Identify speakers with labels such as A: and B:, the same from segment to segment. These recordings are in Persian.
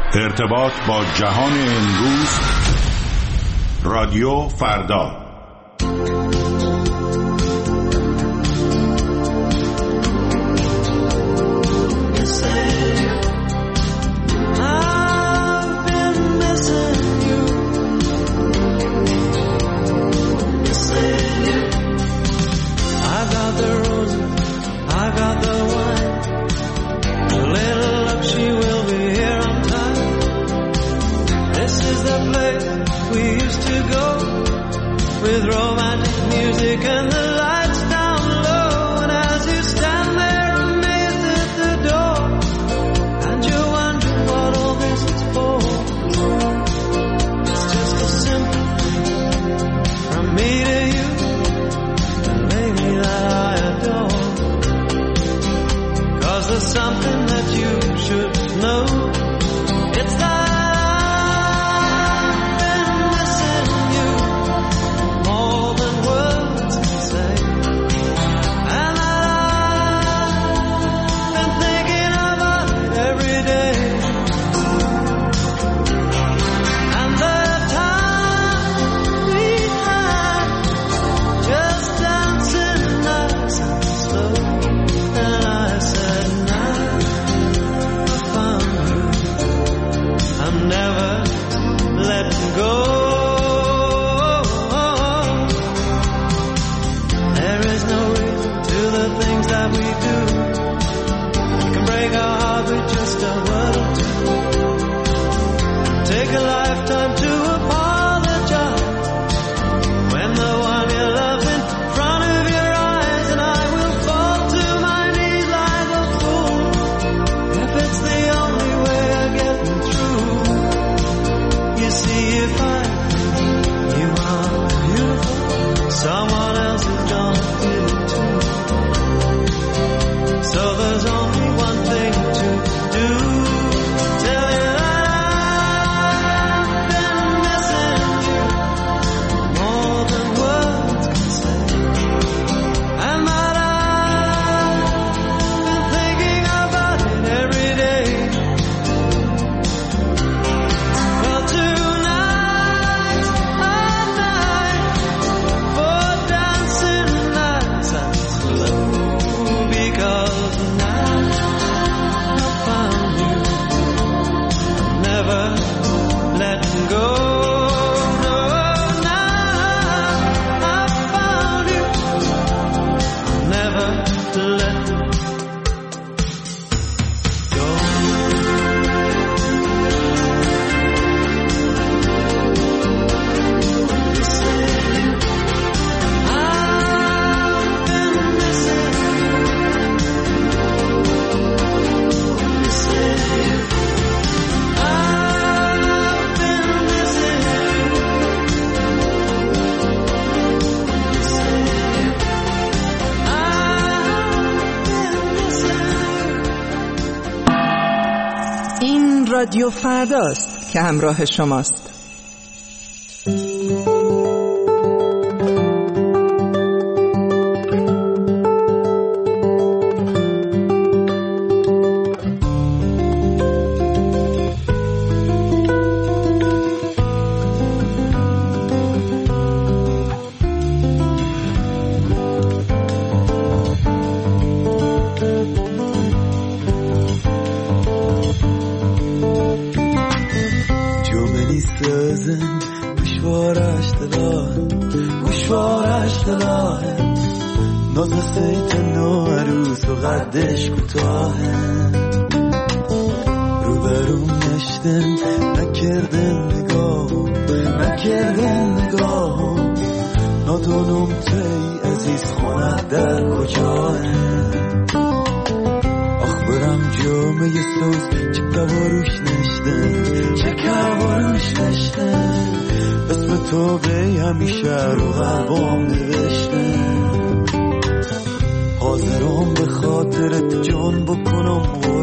A: ارتباط با جهان امروز، رادیو فردا.
B: With romantic music and the lights down low, and as you stand there amazed at the door, and you wonder what all this is for, it's just a simple thing from me to you, the lady that I adore. 'Cause there's something that you should know. It's that
C: رادیو فرداست که همراه شماست.
B: قدش کوتاهه روبروم نشتم نکردم نگاهم نادونم تی عزیز خونت در کجاه آخ برم جامعه سوز چه کواروش نشتم اسم تو به همیشه رو قلبم نوشتم حاضرم به خاطرت جان بکنم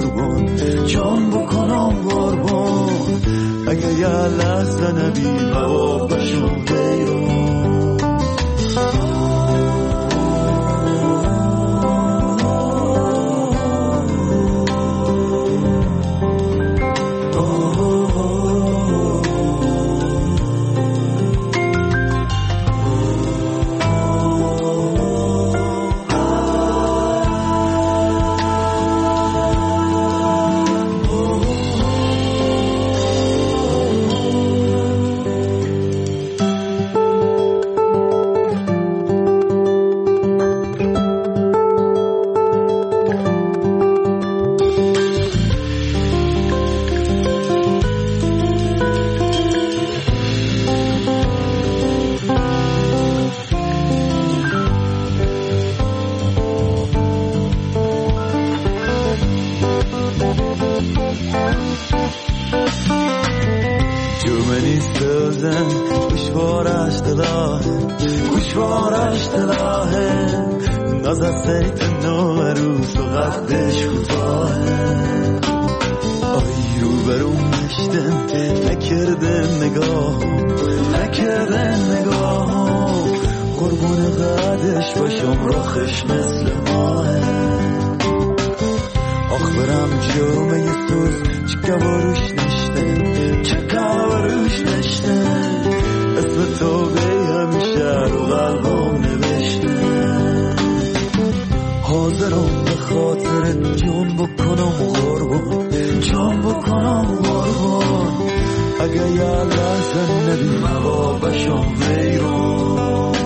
B: قربان اگه یه لحظه نبی بابا بشم بیرون Oh
D: many souls and گوشوارش دلاهه ناز سیت نو عروس و قدش کوتاهه آی رو برون نشتن نکرده نگاه قربون قدش باشم راخش مثل ماهه آخ برم جامعه سوز چکه باروش نشته اسم تو بی همیشه رو قلبم نوشته حاضرم به خاطر جان بکنم قربان اگه یه لحظه ندیم هوا بشم ویران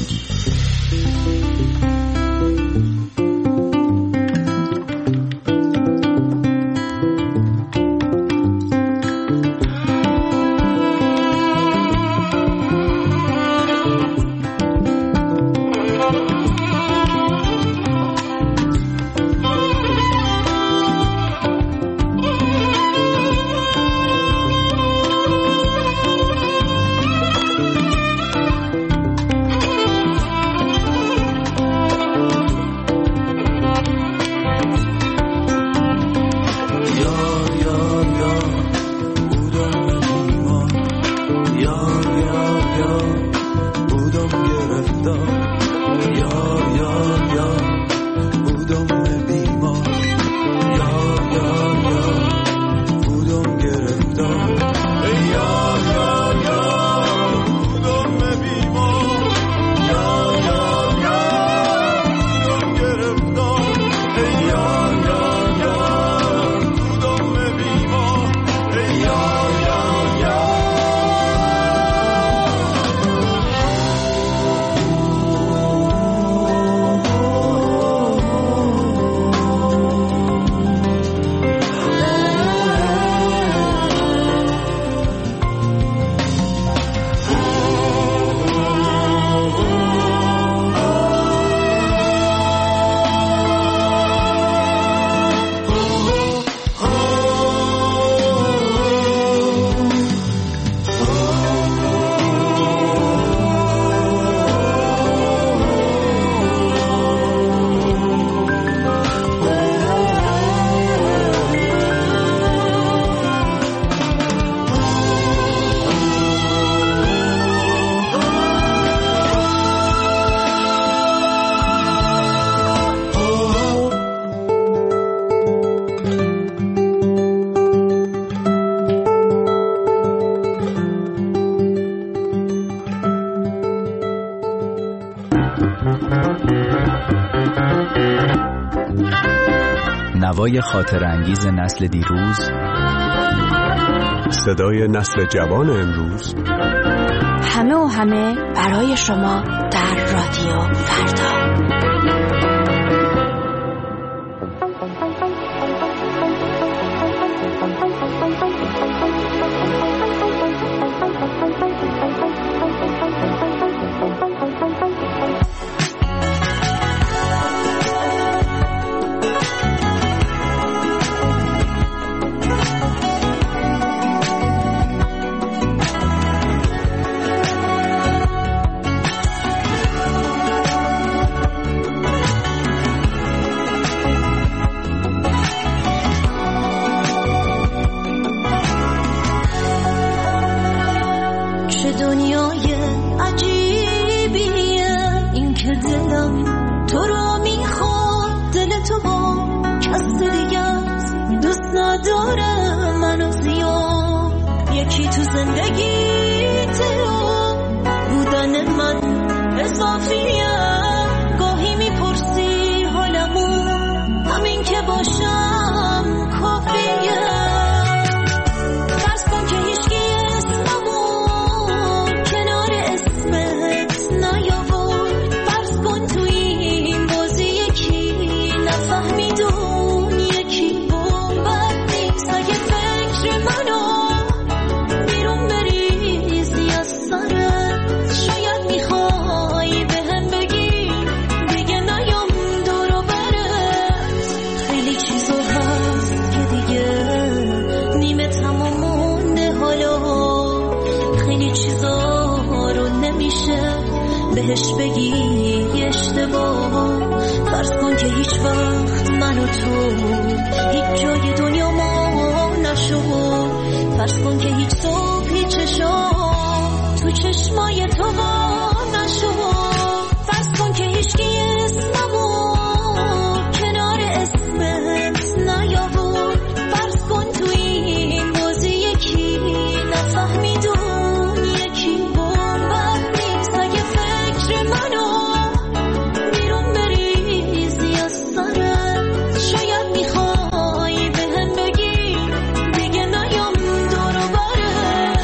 E: نوای خاطر انگیز نسل دیروز،
F: صدای نسل جوان امروز،
G: همه برای شما در رادیو فردا.
H: بیرون بری بهش بگی اشتباه. فرض کن که هیچ وقت من و تو هیچ جای دنیا ما نشد. فرض کن که هیچ صبح هیچ شام تو چشمای تو وا نشد. فرض کن که هیچ کی اسممو کنار اسمت نیاورد. فرض کن تو این بازی یکی نفهمیدون یکی بومبت نیست. اگه فکر منو بیرون بریزی از سرت شاید میخوای بهم بگی دیگه نیام دور و برت.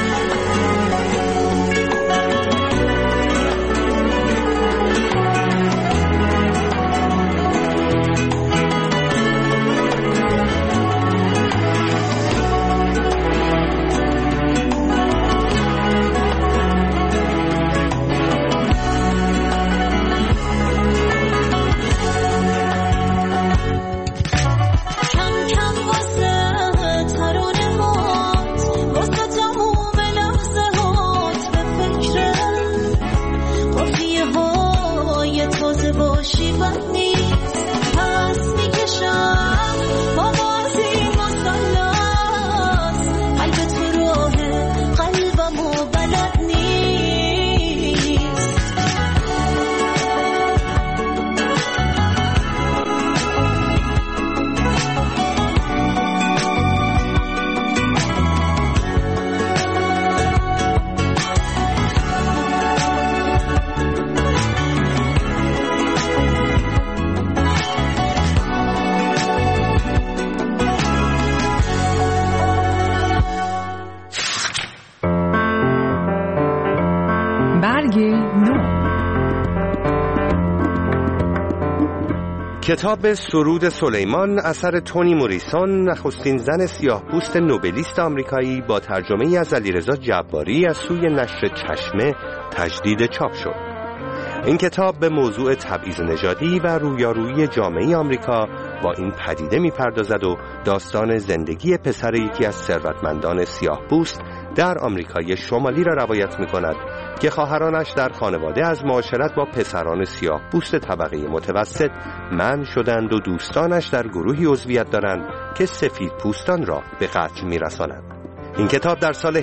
I: کتاب سرود سلیمان اثر تونی موریسون، نخستین زن سیاه‌پوست نوبلیست آمریکایی، با ترجمه از علیرضا جباری از سوی نشر چشمه تجدید چاپ شد. این کتاب به موضوع تبعیض نژادی و رویارویی جامعه آمریکا با این پدیده می‌پردازد و داستان زندگی پسر یکی از ثروتمندان سیاه‌پوست در آمریکای شمالی را روایت می‌کند که خواهرانش در خانواده از معاشرت با پسران سیاه‌پوست طبقه متوسط منع شدند و دوستانش در گروهی عضویت دارند که سفیدپوستان را به قتل می‌رسانند. این کتاب در سال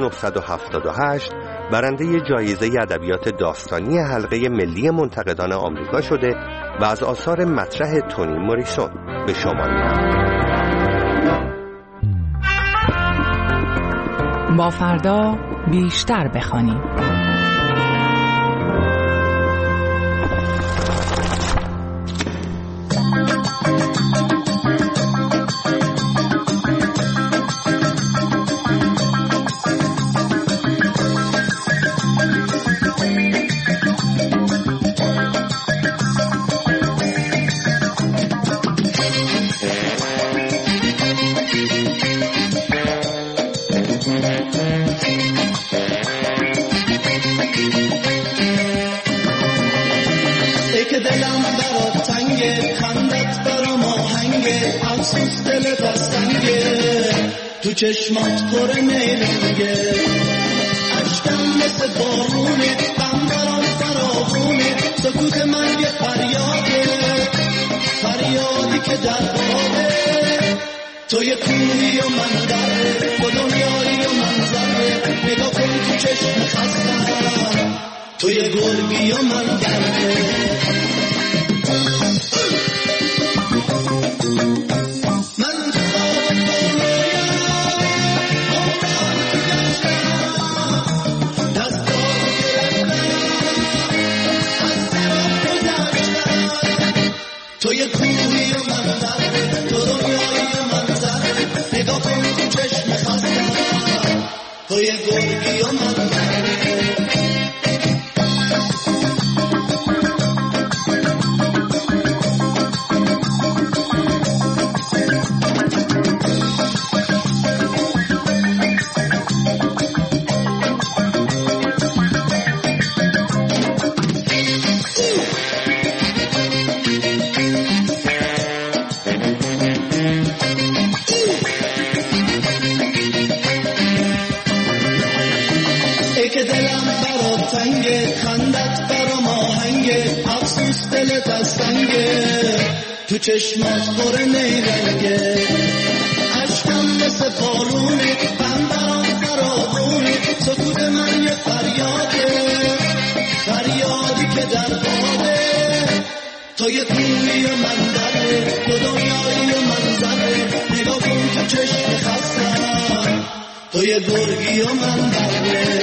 I: 1978 برنده جایزه ادبیات داستانی حلقه ملی منتقدان آمریکا شده و از آثار مطرح تونی موریسون به شمار می‌رود.
C: با فردا بیشتر بخوانیم.
J: تو چشمات پر میلنگه، عشقم مثل بارونه، غم برام فراوونه، سکوت من یه فریاده، فریادی که در باده. تو یه کوهی و من دره، تو دنیایی و من زره، نگاه کن تو چشم خستم، تو یه گرگی و من درده. تو یه کوهی و من زره، تو دنیایی و من زره، نگاه کن تو چشم خستم، تو یه گرگی و من زره. هنوز دلت از سنگه، تو چشمات پر نیرنگه، عشقم مثل بارونه، بندرام فرابونه، سکوت من یه فریاده، فریادی که در باده، تو یه کوهی و منظره، تو دنیایی و منظره، نگاه کن تو چشم خستم، تو یه گرگی و منظره.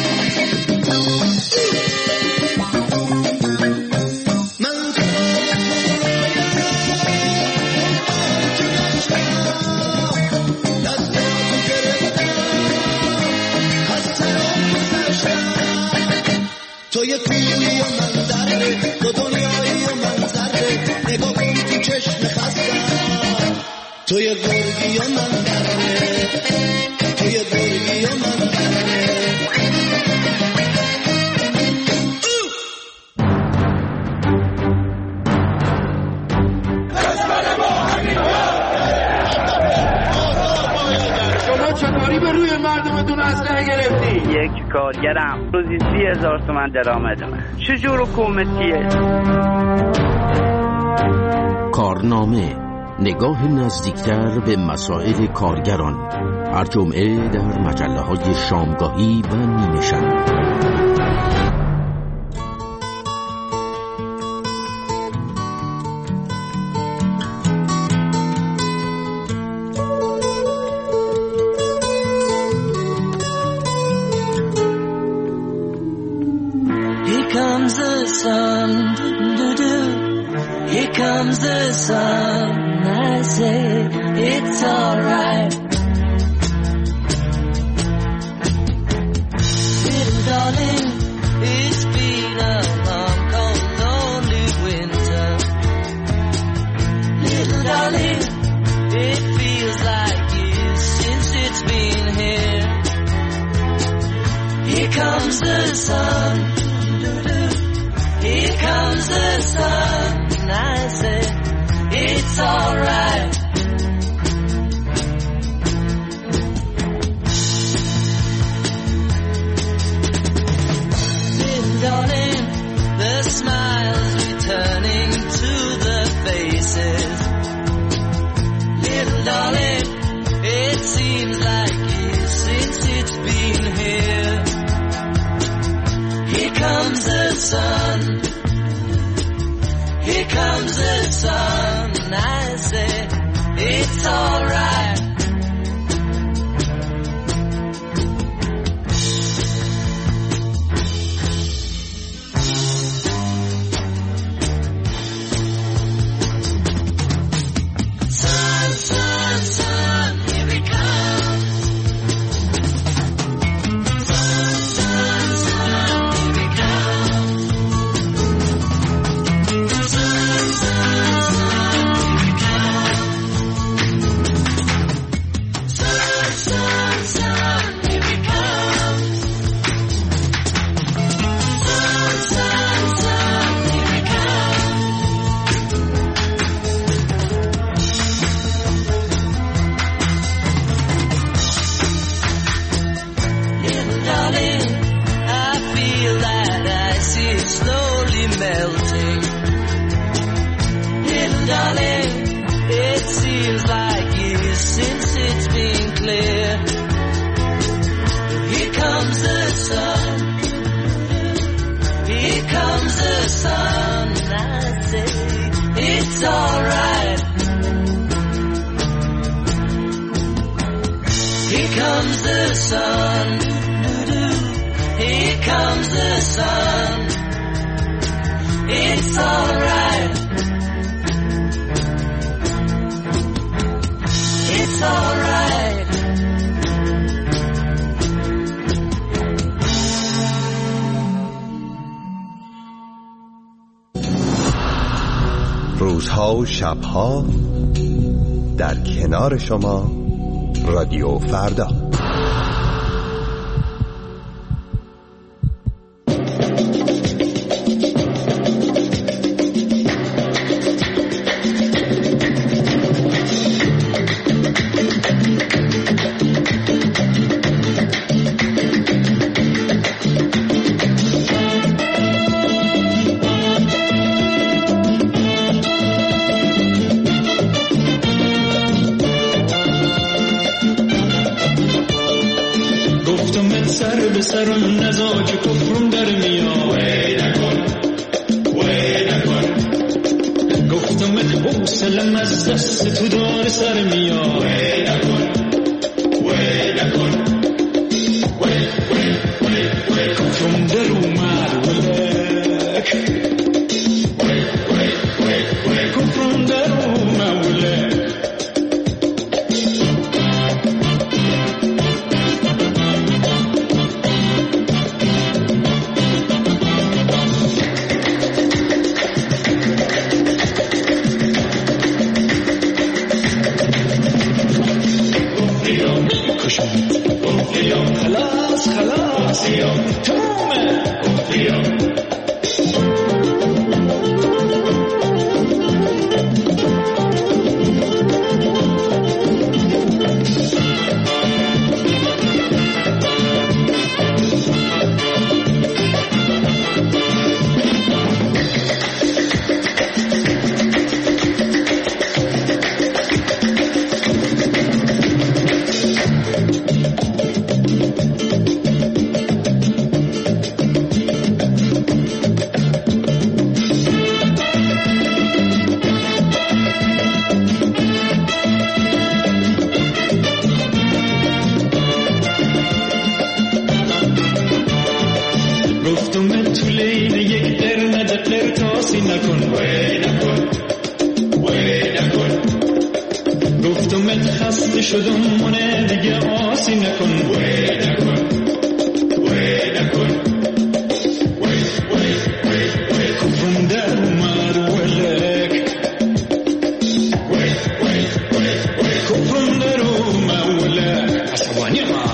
J: تو یه کوهی و منظره، تو دنیایی و منظره، نگاه کن تو چشم خستم، تو یه گرگی و منظره، تو یه گرگی و منظره.
K: شما چطوری به روی مردمتون اسلحه گرفتی؟
L: یک کارگرم روزی 30,000 تومان درآمد من. چجور حکومتیه؟
M: کارنامه، نگاه نزدیکتر به مسائل کارگران، هر جمعه در مجله‌های شامگاهی و نیمه شب.
B: Here comes the sun, I say it's alright. Little darling, it's been a long, cold, lonely winter. Little darling, it feels like years since it's been here. Here comes the sun, here comes the sun. I say it's alright. Little darling, the smiles returning to the faces. Little darling, it seems like years since it's been here. Here comes the sun. Here comes the sun, and I say it's alright. Sun, sun, sun, here we come. Sun, sun, sun, here we come. It's alright. Here comes the sun. Here comes the sun. It's alright. It's alright.
I: روزها و شبها در کنار شما رادیو فردا.
J: به سر اون نزا که کفرم در میاد وی نکن گفتمت حوصلم از دست تو دار سر میاد وی نکن کفرم در اومد ولک کفرم در اومد ولک خلاص تمومه شدم منه دیگه آسی نکن وی نکن کفرم در اومد ولک کفرم در اومد ولک عصبانی ما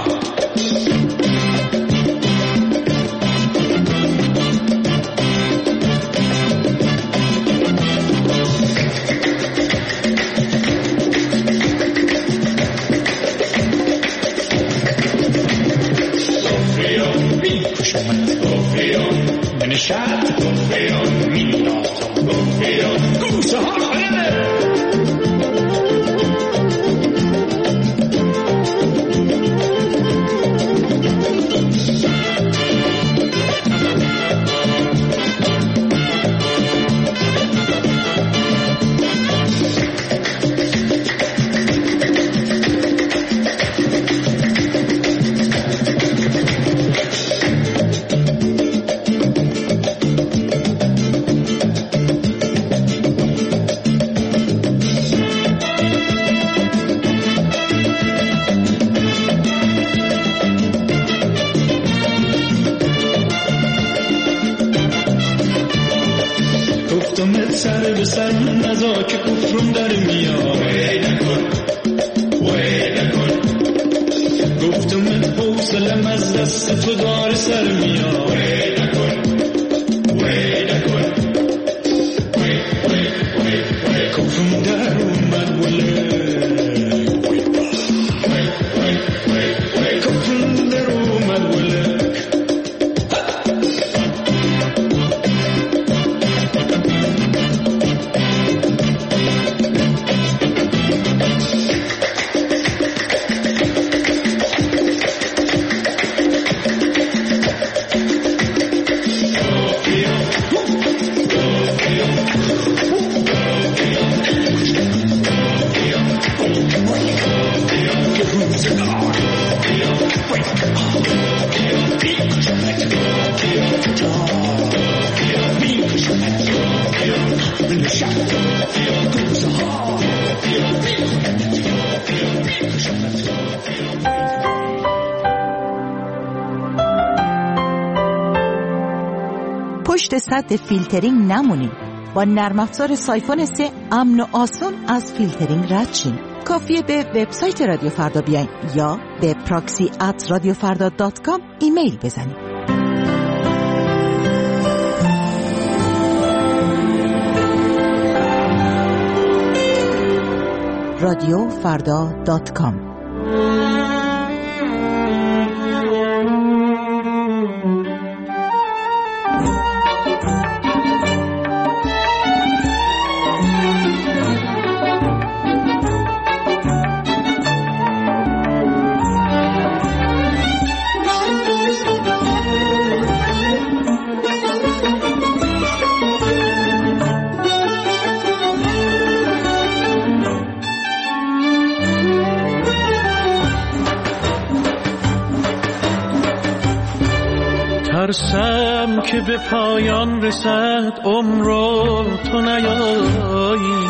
J: نشد گفیان میلاتم گفیان گوشه ها خرده سر به سر نزا که کفرم در میاد وی نکن گفتمت حوصلم از دست تو دار سر میاد وی نکن کفرم در اومد ولک کفرم در اومد ولک
N: پشت سد فیلترینگ نمونید. با نرم افزار سایفون 3 امن و آسان از فیلترینگ رد شین. کافیه به وبسایت رادیو فردا بیاین یا به proxy@radiofarda.com ایمیل بزنید. radiofarda.com
O: ترسم که به پایان رسد عمر و تو نیایی،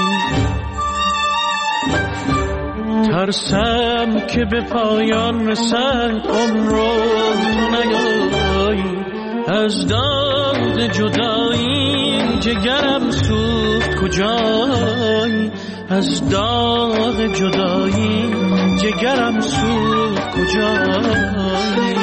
O: ترسم که به پایان رسد عمر و تو نیایی. از داغ جدایی جگرم سوخت کجایی، از داغ جدایی جگرم سوخت کجایی.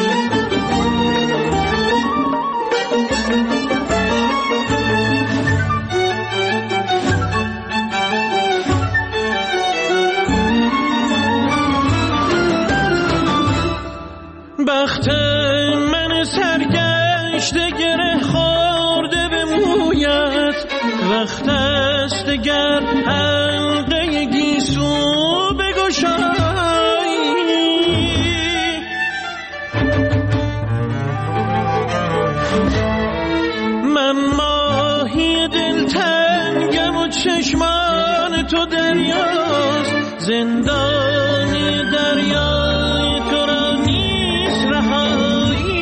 O: بخت من سرگشته گره خورده به مویت، وقت است دگر حلقه گیسو بگشایی. من ماهی دلتنگم و چشمان تو دریاست، زندانی دریای تو را نیست رهایی.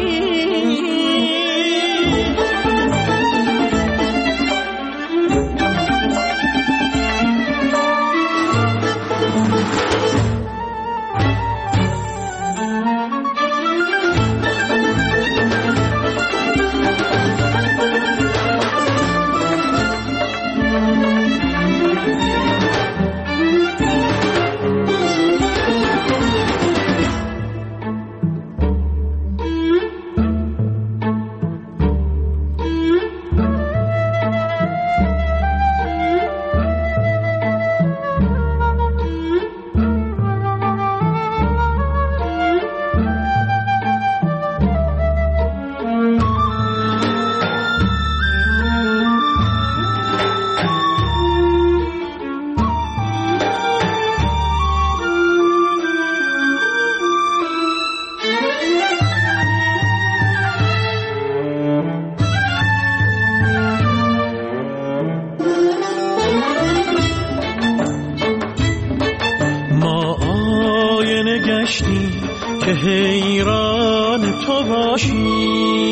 O: که حیران تو باشی،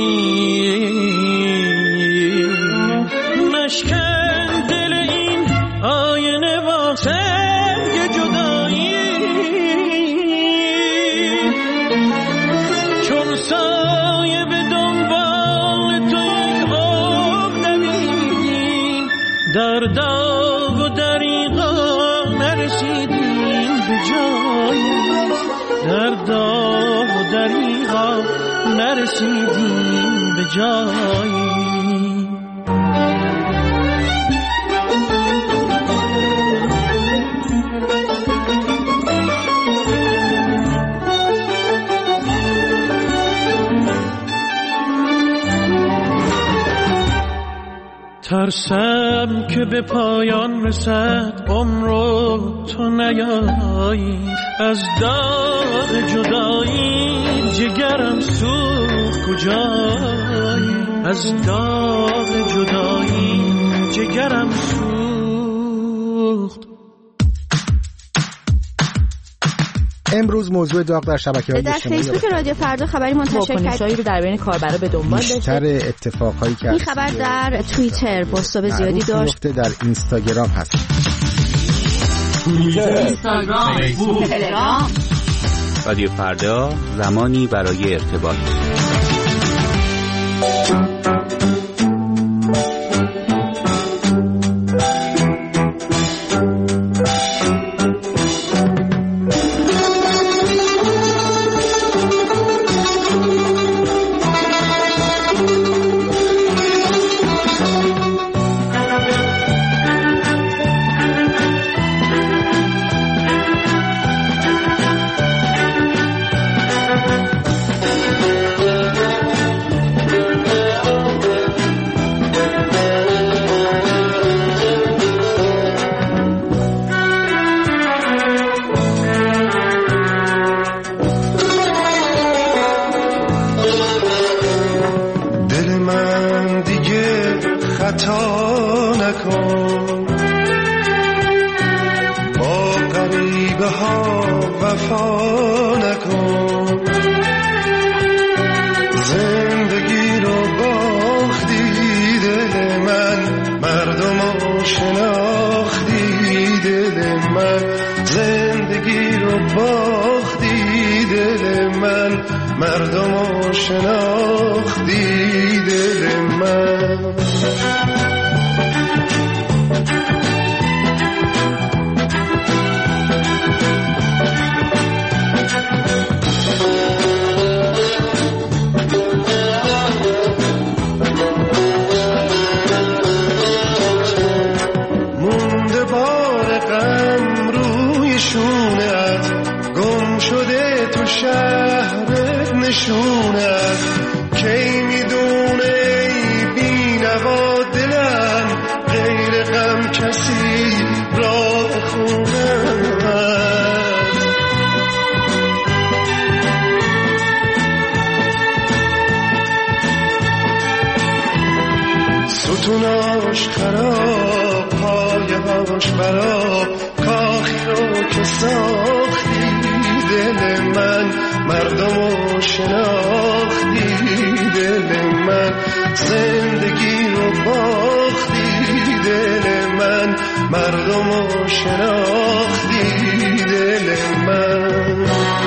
O: مشکن دل این آینه با سنگ جدایی. چون سایه به دنبال تو یک عمر دویدیم، در داغ و دریغا نرسیدیم به جایی، در داغ و دریغا نرسیدیم به جایی. ترسم که به پایان رسد عمر و تو نیایی، از داغ جدایی جگرم سوخت کجایی، از داغ جدایی جگرم سوخت.
P: امروز موضوع داغ در شبکه‌های
G: اجتماعی در فیسبوک رادیو فردا خبری منتشر کرد
C: رو در بین کاربرا به دنبال داشت.
P: بیشتر اتفاقایی که
G: این خبر در توییتر بازتاب زیادی داشت،
P: در اینستاگرام هست،
B: توییتر، اینستاگرام، فیسبوک، تلگرام.
E: رادیو فردا، زمانی برای ارتباط.
Q: وفا نکن، زندگی من مردمو شناختی دل من مونده بار غم روی شونت گم شده تو شهرت نشونت کی میدونه ای بی‌نوا دلم غیر غم کسی راه خونت ستوناش خراب پایهاش براب کاخی رو که ساختی دل من مردمو شناختی دل من زندگی رو باختی دل من مردمو شناختی دل من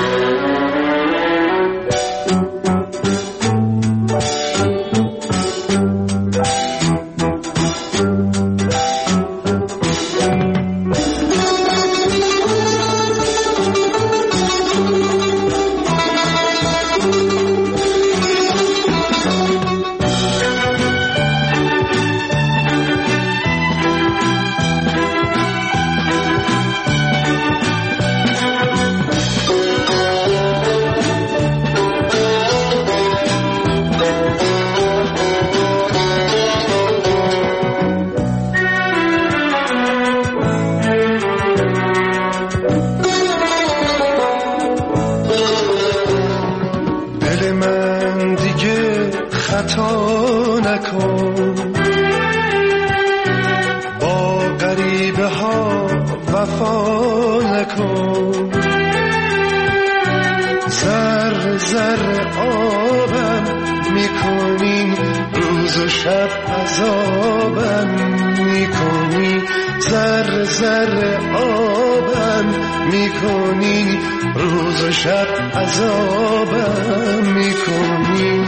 Q: خطا نکن با غریبه ها وفا نکن زر زر آبم میکنی روز و شب عذابم میکنی زر زر آبم میکنی روز و شب عذابم میکنی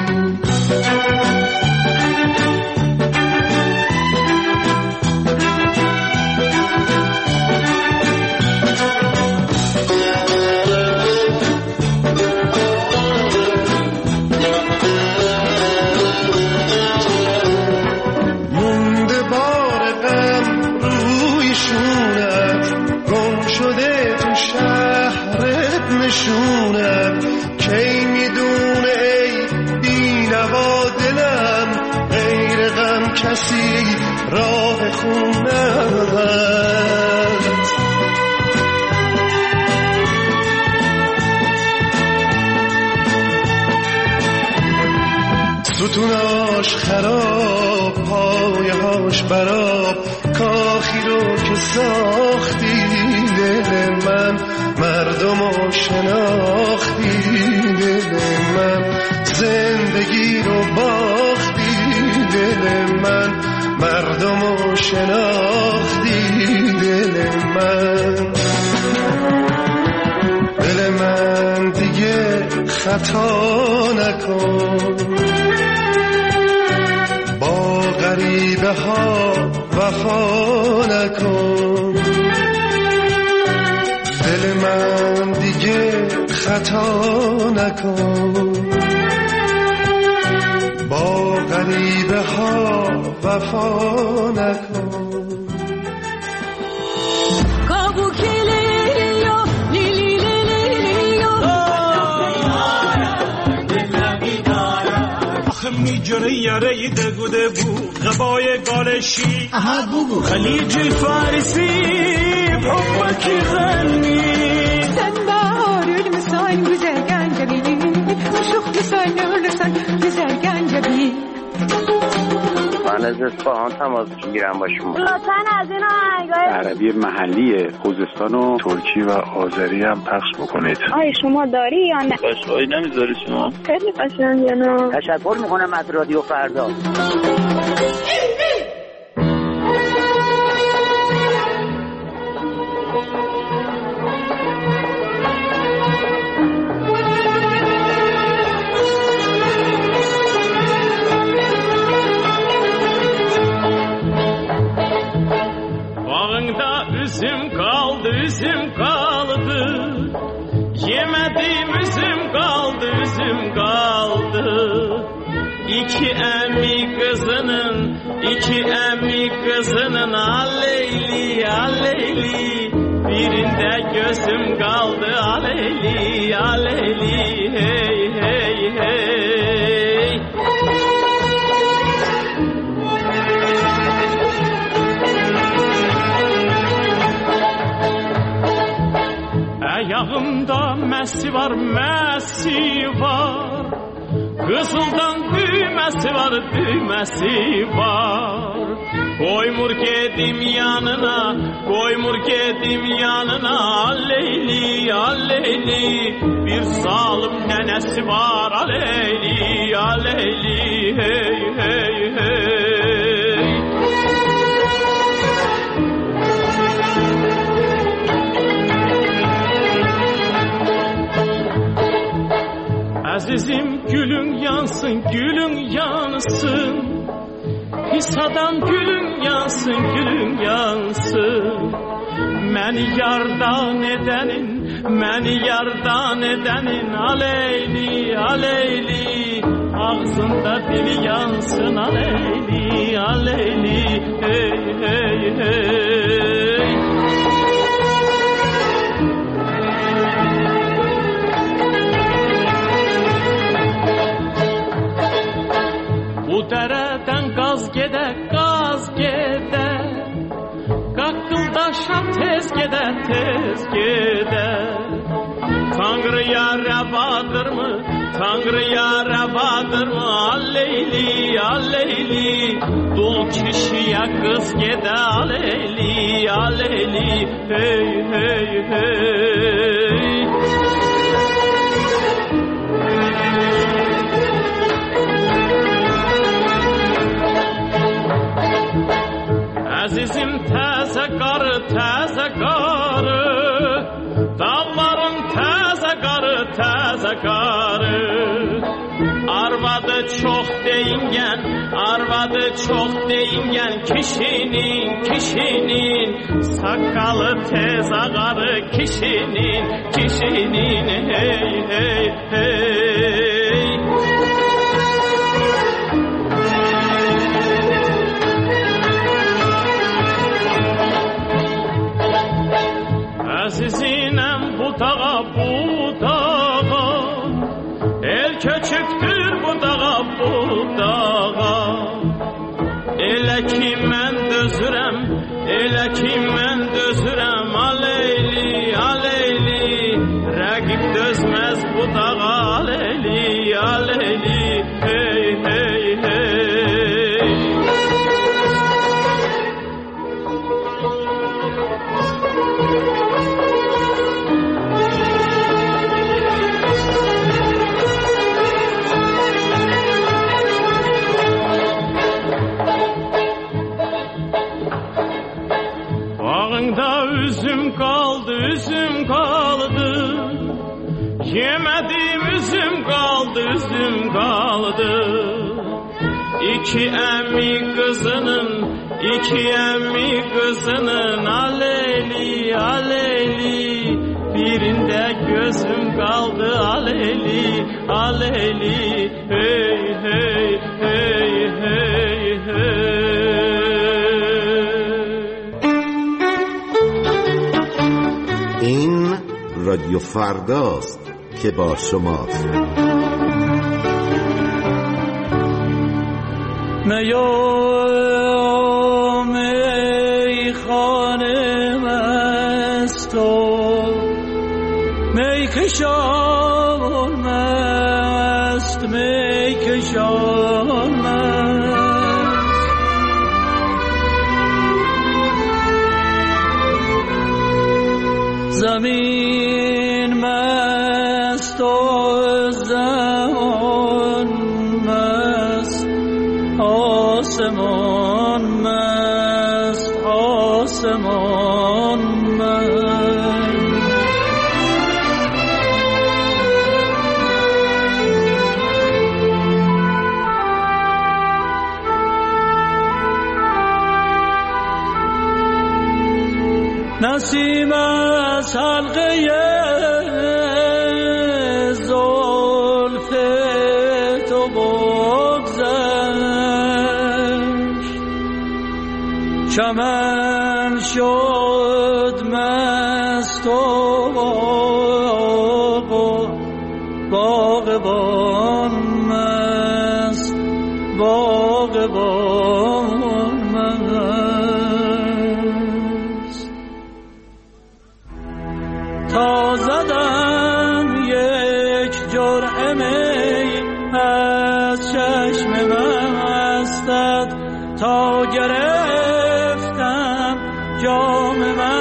Q: مونده بار غم روی شونت گم شده تو شهرت نشونت کی میدونه ای بی‌نوا دلم غیر غم کسی راه خونت ستوناش خراب پایهاش براب کاخی رو که ساختی دل من مردمو شناختی دل من زندگی رو باختی دل من مردمو شناختی دل من دل من دیگه خطا نکن با غریبه ها وفا نکن دل من دیگه خطا نکن با غریبه ها وفا نکن
O: میجره یاره دگوده بو غبای گالشی خلیج فارسی حبکی غنی
R: sen baharül müsain güzel gencebi Uşuk güzel nurlusan güzel gencebi
L: من از اصفهان تماس میگیرم با شما
S: لطفاً از این آهنگای
T: عربی محلی خوزستان و ترکی و آذری هم پخش بکنید.
S: آیا شما داری یا نه؟
T: باشهایی نمیذاری شما؟
S: خیلی قشنگه نه؟
L: تشکر میکنم از رادیو فردا.
O: üzüm kaldı. Yemedim üzüm kaldı, üzüm kaldı. İki emmi kızının aleyli aleyli. Birinde gözüm kaldı aleyli aleyli hey hey hey. Ayağımda mesi var, mesi var. Kızıldan düğmesi var, düğmesi var. Koymur gedim yanına, aleyli aleyli. Bir zalim nenesi var, aleyli aleyli hey hey hey. Azizim gülün yansın, gülün yansın. Pis adam gülün yansın, gülün yansın. Məni yardan edenin aleyli aleyli. Ağzında dili yansın aleyli aleyli hey hey hey. Bu dereden gaz gede, gaz gede. Qaqqıldaşam tez gede, tez gede. Tanrıya rəvadır mı, aleyli aleyli. Dul kişiye kız gede, aleyli aleyli hey hey hey. Azizim təzə qarı, dağların təzə qarı. Arvadı çox deyingen kişinin. Sakalı tez ağarı kişinin hey hey hey. Azizinem bu dağa, el köçüktür bu dağa. Elə ki mən dözürəm, aleyli aleyli. Rəqib dözməz bu dağa, aleyli aleyli hey hey hey. Bağında üzüm kaldı. Yemedim üzüm kaldı. İki emmi kızının aleyli aleyli. Birinde gözüm kaldı aleyli aleyli hey hey hey hey hey.
U: این رادیو فرداست که با شماست.
O: میام ای خانه مست و میکشان مست زمین مست و زمان مست آسمان مست نسیم
B: چمن شد مست و باغبان مست باغبان مست تا زدم یک جرعه می از چشم مستت تا گرفتم جام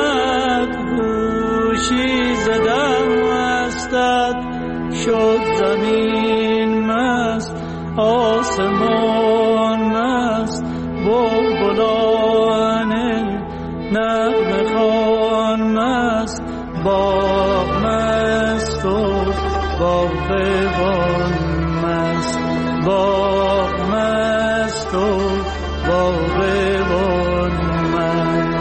B: مدهوشی ز دستت شد زمین مست آسمان مست بلبلان نغمه خوان مست باغ مست و باغبان مست باغ مست و باغبان مست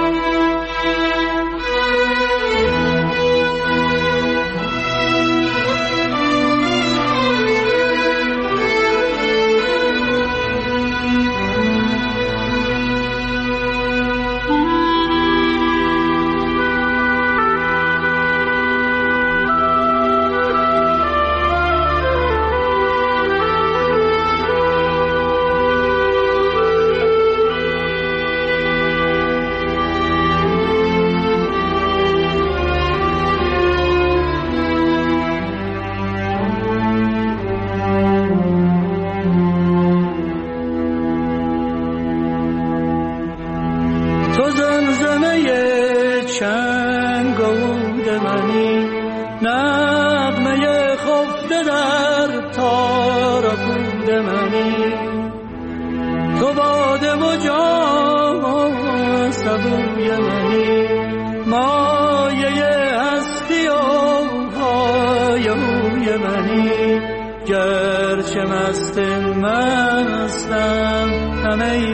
B: گرچه مست مستم همه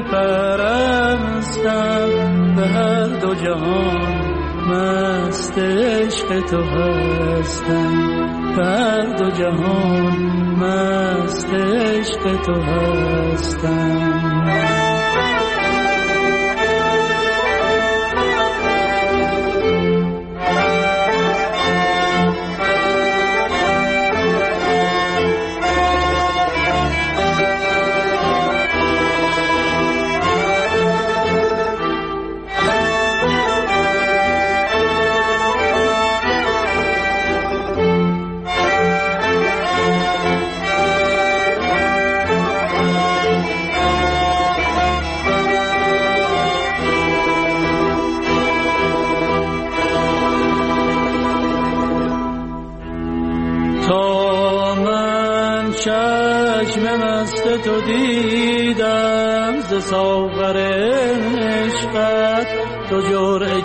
B: پرستم به هر دو جهان مست عشق تو هستم به هر دو جهان مست عشق تو هستم چشم مست تو دیدم ز ساغر عشقت تو جرعه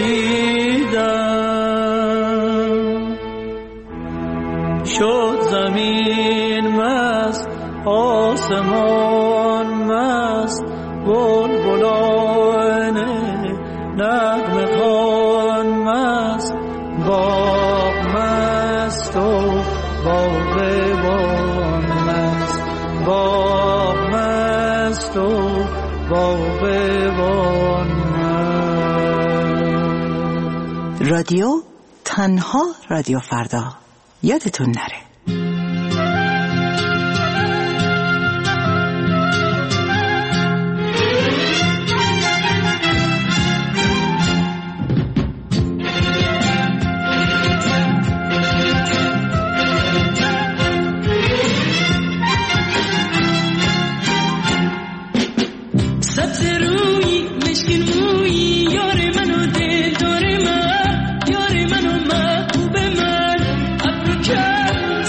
B: کشیدم شد زمین مست آسمان مست بلبلان نغمه خوان مست باغ مست و باغبان مست باغ مست و باغبان مست.
N: رادیو تنها رادیو فردا یادتون نره.
B: یار منو محبوب من ابرو کرد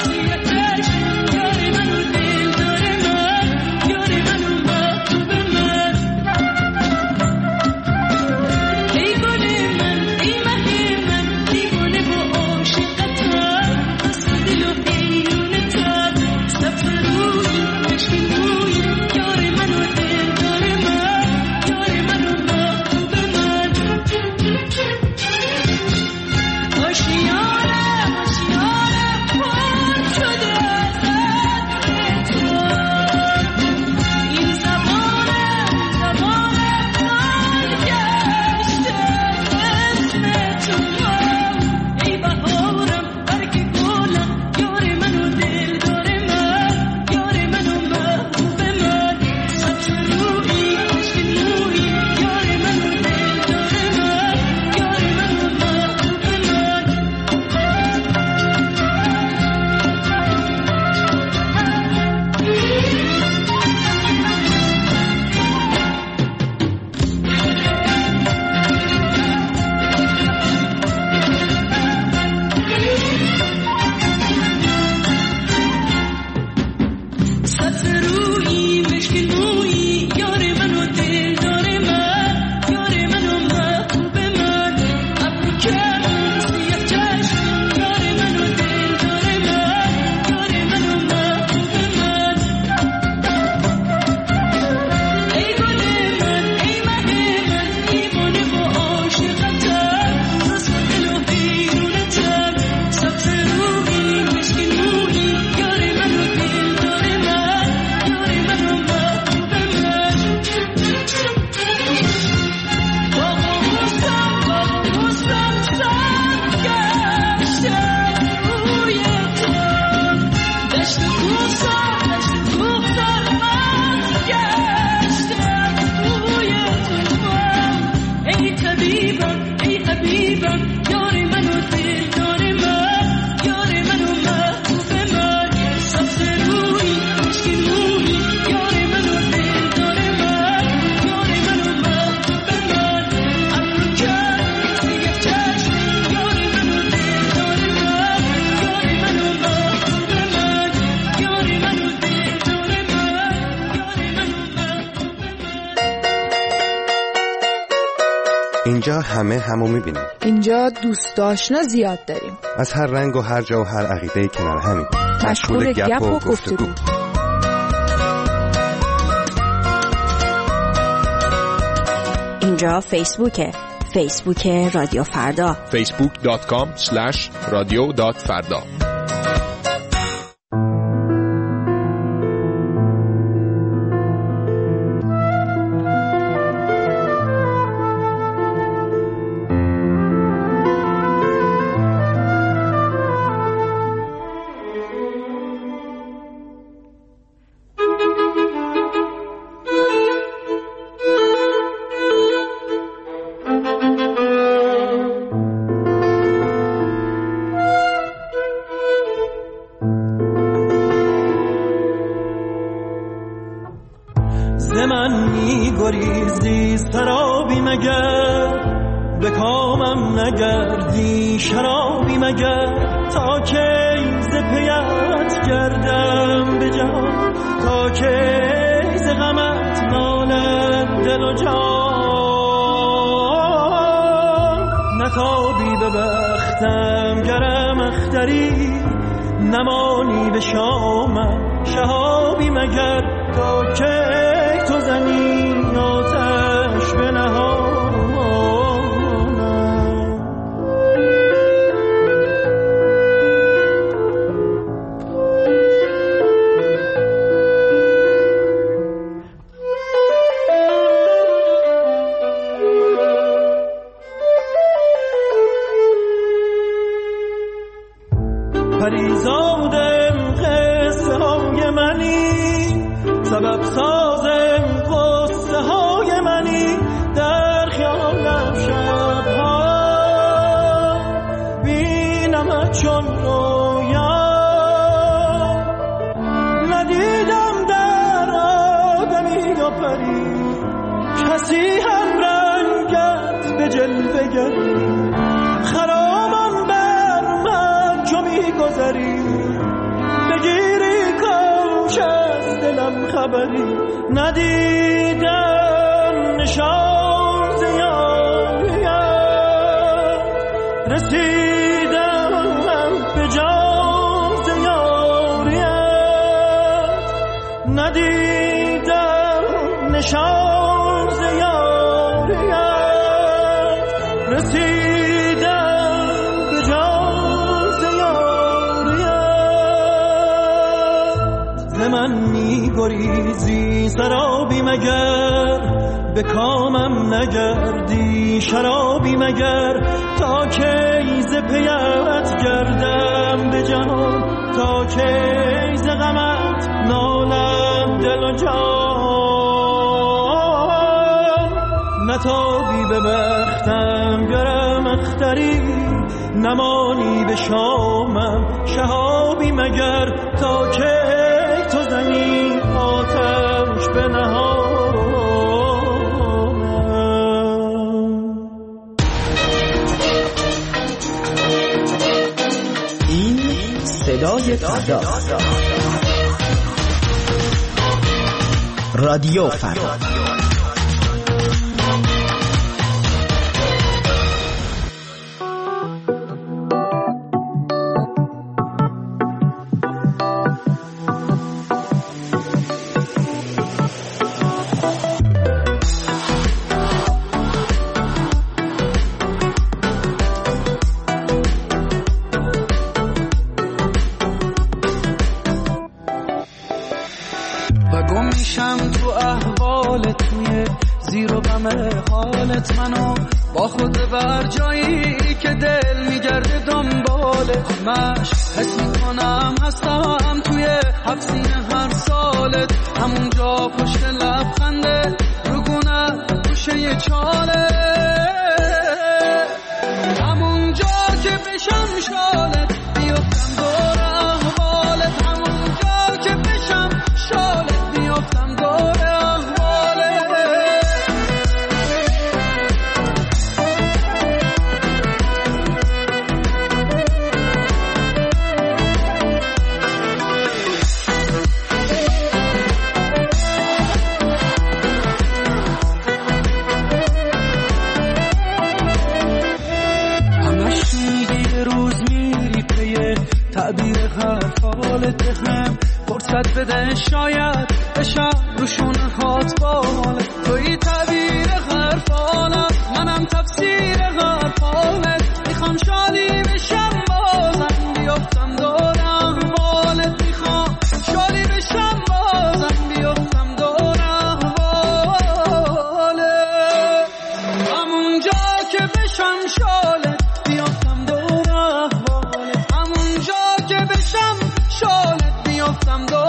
I: اینجا همه همو میبینیم.
C: اینجا دوست آشنا زیاد داریم.
I: از هر رنگ و هر جا و هر عقیده‌ای کنار همین.
C: مشغول گپ و گفتگو.
G: اینجا فیسبوک رادیو فردا.
F: facebook.com/radio.farda.
O: گریزی سرابی مگر به کامم نگردی شرابی مگر تا کی ز پیت گردم به جهان تا کی ز غمت نالم دل و جان نتابی به بختم گرم اختری نمانی به شامم شهابی مگر تا کی تو زنی آتش به نهانم پریزادم قصه های منی سبب سازم قصه های منی در خیالم شبها بینم چون رویا ندیدم در آدمی و پری کسی هم رنگت به جلوه گری خرامم بر من چو میگذری بگیری کاش از دلم خبری ندیدم نشان ز یاریت رسیدم به جان ز یاریت ندیدم نشان ز یاریت رسیدم به جان ز یاریت ز من می‌گریزی سرابی مگر به کامم نگردی شرابی مگر تا کی ز پیت گردم به جهان تا کی ز غمت نالم دل و جان نتابی به بختم گرم اختری نمانی به شامم شهابی مگر تا کی تو زنی آتش به نهانم
A: این صدای فردا رادیو فردا
B: حالت منو با خود بر جایی که دل میگرده دنباله همش حس میکنم هستم توی حبسین هر سالت همونجا پشت لبخنده روگونه گوشه چاله همونجا که بشم شالت بیفتم دور احوالت همونجا که بشم شالت بیفتم دور قولت هم فرصت بده شاید بشم روشون هات بالت توی تعبیر حرفانت منم تفسیر حرفانت میخوام شالی بشم بازم بیفتم دور احوالت میخوام شالی بشم بازم بیفتم دور احوالت همونجا که بشم شالت بیفتم دور احوالت همونجا که بشم شالت بیفتم دور